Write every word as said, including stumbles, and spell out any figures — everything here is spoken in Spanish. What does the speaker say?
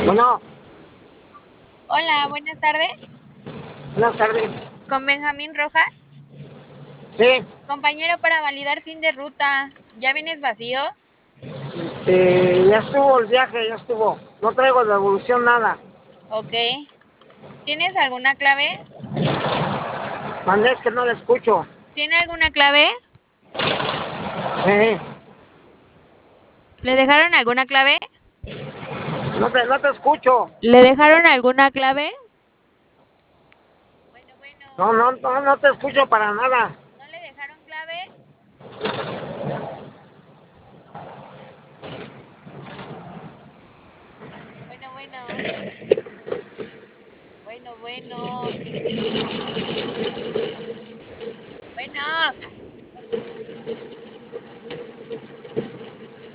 Bueno, Hola, buenas tardes. buenas tardes. Con Benjamín Rojas. Sí, Compañero, para validar fin de ruta. ¿Ya vienes vacío? este, ya estuvo el viaje, ya estuvo. No traigo devolución nada. Ok. ¿Tienes alguna clave? Mandé, es que no la escucho. ¿Tiene alguna clave? Eh, ¿Le dejaron alguna clave? no te, no te escucho. ¿Le dejaron alguna clave? Bueno, bueno. No, no, no, no te escucho para nada. ¿No le dejaron clave? Bueno, bueno. Bueno, bueno.